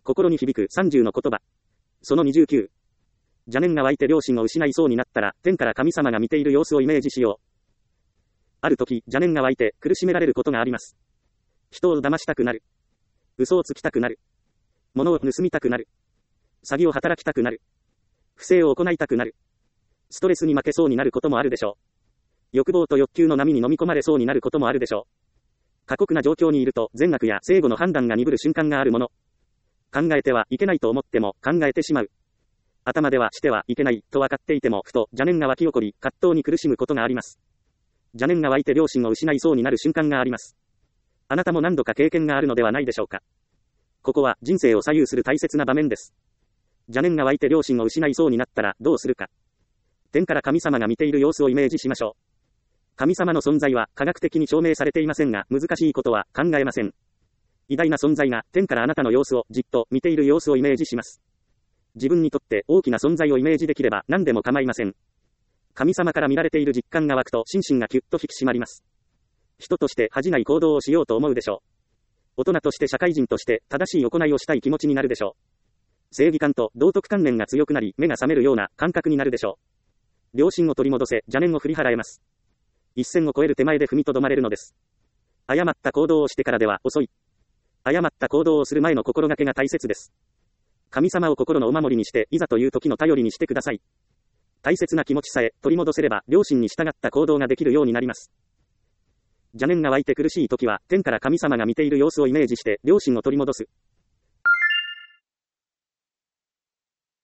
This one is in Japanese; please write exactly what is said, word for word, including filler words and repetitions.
心に響くさんじゅうの言葉。そのにじゅうきゅう。邪念が湧いて良心を失いそうになったら、天から神様が見ている様子をイメージしよう。ある時、邪念が湧いて苦しめられることがあります。人を騙したくなる。嘘をつきたくなる。物を盗みたくなる。詐欺を働きたくなる。不正を行いたくなる。ストレスに負けそうになることもあるでしょう。欲望と欲求の波に飲み込まれそうになることもあるでしょう。過酷な状況にいると善悪や正誤の判断が鈍る瞬間があるもの。考えてはいけないと思っても考えてしまう。頭ではしてはいけないと分かっていてもふと邪念が湧き起こり葛藤に苦しむことがあります。邪念が湧いて良心を失いそうになる瞬間があります。あなたも何度か経験があるのではないでしょうか。ここは人生を左右する大切な場面です。邪念が湧いて良心を失いそうになったらどうするか。天から神様が見ている様子をイメージしましょう。神様の存在は科学的に証明されていませんが、難しいことは考えません。偉大な存在が天からあなたの様子をじっと見ている様子をイメージします。自分にとって大きな存在をイメージできれば何でも構いません。神様から見られている実感が湧くと心身がキュッと引き締まります。人として恥じない行動をしようと思うでしょう。大人として社会人として正しい行いをしたい気持ちになるでしょう。正義感と道徳観念が強くなり目が覚めるような感覚になるでしょう。良心を取り戻せ、邪念を振り払えます。一線を越える手前で踏みとどまれるのです。誤った行動をしてからでは遅い。誤った行動をする前の心がけが大切です。神様を心のお守りにして、いざという時の頼りにしてください。大切な気持ちさえ取り戻せれば、良心に従った行動ができるようになります。邪念が湧いて苦しい時は、天から神様が見ている様子をイメージして、良心を取り戻す。